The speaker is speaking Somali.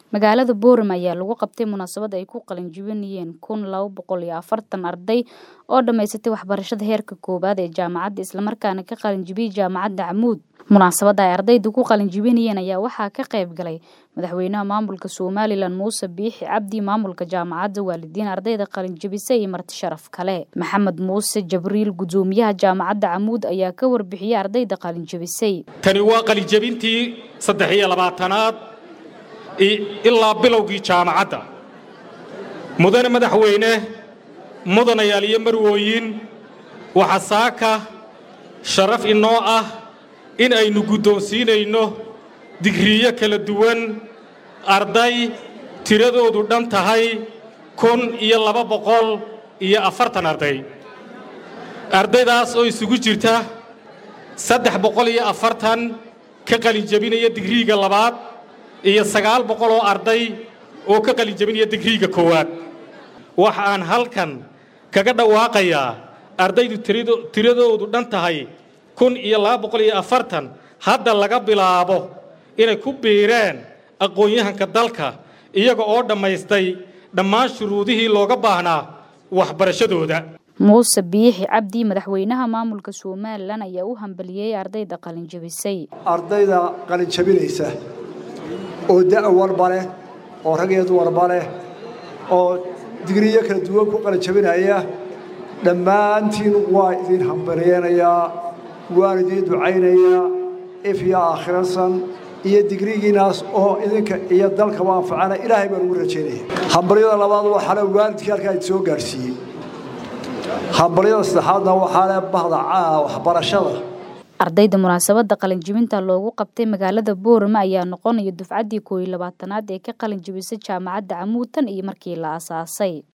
Magaalada Boorama ayaa lagu qabtay munaasabad ay ku qalin jebinayeen 1240 arday oo dhamaysatay waxbarashada heerka koowaad ee jaamacadda isla markaana ka qalin jebiyay jaamacadda Camuud. Munaasabadda ay ardaydu ku qalin jebinayeen ayaa waxaa ka qayb galay madaxweynaha maamulka Somaliland Muuse Biixi Cabdi, maamulka jaamacadda, waalidiin ardayda qalin jebisay iyo marti sharaf kale. Maxamed Muuse Jibriil, gudoomiyaha jaamacadda Camuud, ayaa ka warbixiyay ardayda qalin jebisay. Tani waa qalin jebintii 23aad ilaa bilowgii jaamacadda. Mudane madaxweyne, mudanayaal iyo marwooyin, waxa saaka sharaf inoo ah in aynu guddoonsiinayno digriyo kala duwan arday tiradoodu dhan tahay 1240 arday. Ardaydaas oo isugu jirta 340 ka qalin jebinaya digriga labaad iyo 900 oo arday oo ka qalin jebinaya digriga koowaad. Waxa aan halkan kaga dhawaaqayaa ardaydu tiradoodu dhan tahay 1240 hadda laga bilaabo inay ku biireen aqoon-yahanka dalka iyaga oo dhamaystay dhammaan shuruudihii looga baahnaa waxbarashadooda. Muuse Biixi Cabdi, madaxweynaha maamulka Somaliland, ayaa u hambaliyay ardayda qalin jebisay. Ardayda qalin jebinaysa oo da'o walba leh oo rag iyo dumarba leh oo digriyo kala duwan ku qalin jebinaya dhammaantiin waa idin hambaliyeenayaa, waan idin ducaynayaa if iyo aakhirasan iyo digrigiinaas oo idinka iyo dalkaba anfacana Ilaahay baan ugu rajaynayaa. Hambaliyada labaad waxaa la waalidkii halkaa soo gaarsiiyey. Hambaliyada saddexaadna waxaa la bahda waxbarashada. Ardayda munaasabadda qalin jebinta loogu qabtay magaalada Boorama ayaa noqonaya dufcaddii 21aad ee ka qalin jebisay jaamacadda Camuud tan iyo markii la aasaasay.